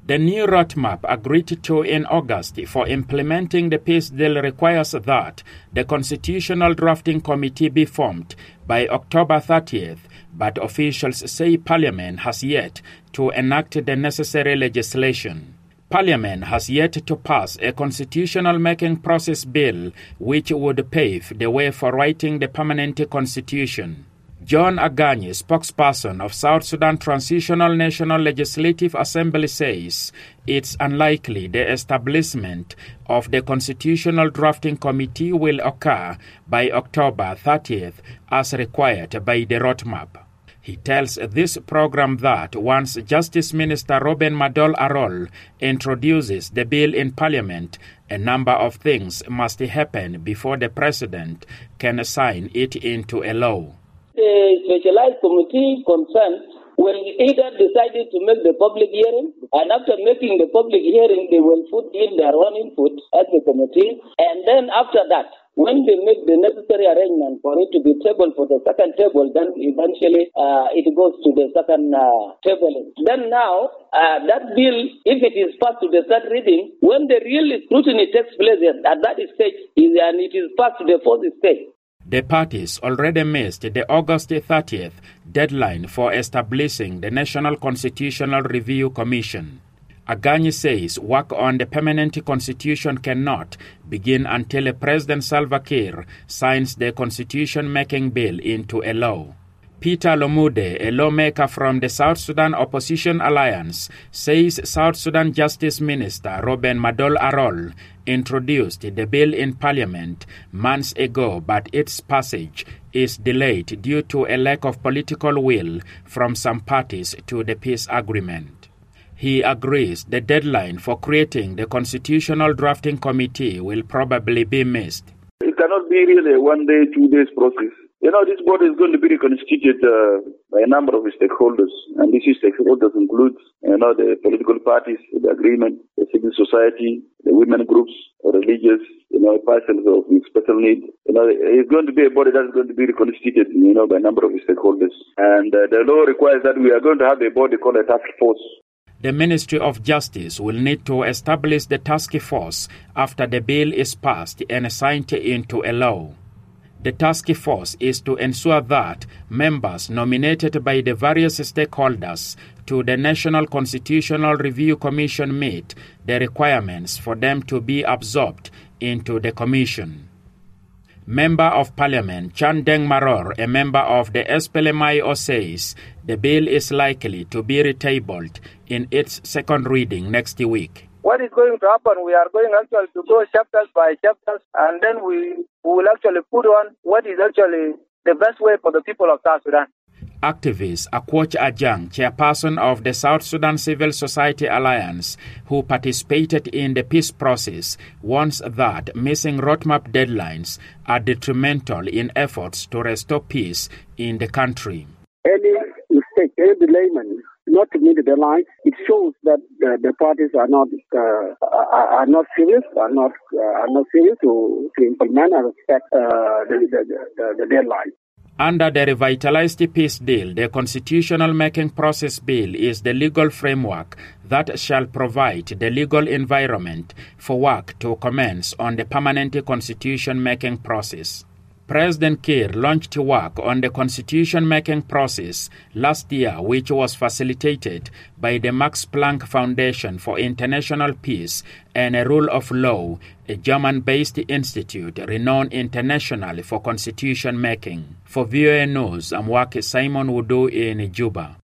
The new roadmap agreed to in August for implementing the peace deal requires that the Constitutional Drafting Committee be formed by October 30th, but officials say Parliament has yet to enact the necessary legislation. Parliament has yet to pass a constitutional making process bill which would pave the way for writing the permanent constitution. John Aganyi, spokesperson of South Sudan Transitional National Legislative Assembly, says it's unlikely the establishment of the Constitutional Drafting Committee will occur by October 30th as required by the roadmap. He tells this program that once Justice Minister Robin Madol Arol introduces the bill in Parliament, a number of things must happen before the President can sign it into a law. The specialized committee concerned will either decide to make the public hearing, and after making the public hearing, they will put in their own input as the committee, and then after that, when they make the necessary arrangement for it to be tabled for the second table, then eventually it goes to the second tabling. Then now, that bill, if it is passed to the third reading, when the real scrutiny takes place at that stage, and it is passed to the fourth stage. The parties already missed the August 30th deadline for establishing the National Constitutional Review Commission. Aganyi says work on the permanent constitution cannot begin until President Salva Kiir signs the constitution-making bill into a law. Peter Lomude, a lawmaker from the South Sudan Opposition Alliance, says South Sudan Justice Minister Robin Madol Arol introduced the bill in Parliament months ago, but its passage is delayed due to a lack of political will from some parties to the peace agreement. He agrees the deadline for creating the Constitutional Drafting Committee will probably be missed. It cannot be really a 1 day, 2 days process. This board is going to be reconstituted by a number of stakeholders, and these stakeholders include, the political parties, the agreement, the civil society, the women groups, religious, persons of special need. It's going to be a body that is going to be reconstituted, by a number of stakeholders. And the law requires that we are going to have a body called a task force. The Ministry of Justice will need to establish the task force after the bill is passed and signed into a law. The task force is to ensure that members nominated by the various stakeholders to the National Constitutional Review Commission meet the requirements for them to be absorbed into the commission. Member of Parliament Chan Deng Maror, a member of the SPLMIO, says the bill is likely to be retabled in its second reading next week. What is going to happen? We are going actually to go chapters by chapters, and then we will actually put on what is actually the best way for the people of South Sudan. Activist Akwoch Ajang, chairperson of the South Sudan Civil Society Alliance, who participated in the peace process, warns that missing roadmap deadlines are detrimental in efforts to restore peace in the country. Any mistake, any delayment not to meet the deadline, it shows that the parties are not serious, are not serious to implement and respect the deadline. Under the revitalized peace deal, the constitutional making process bill is the legal framework that shall provide the legal environment for work to commence on the permanent constitution making process. President Kiir launched work on the constitution-making process last year, which was facilitated by the Max Planck Foundation for International Peace and Rule of Law, a German-based institute renowned internationally for constitution-making. For VOA News, I'm Simon Wudu in Juba.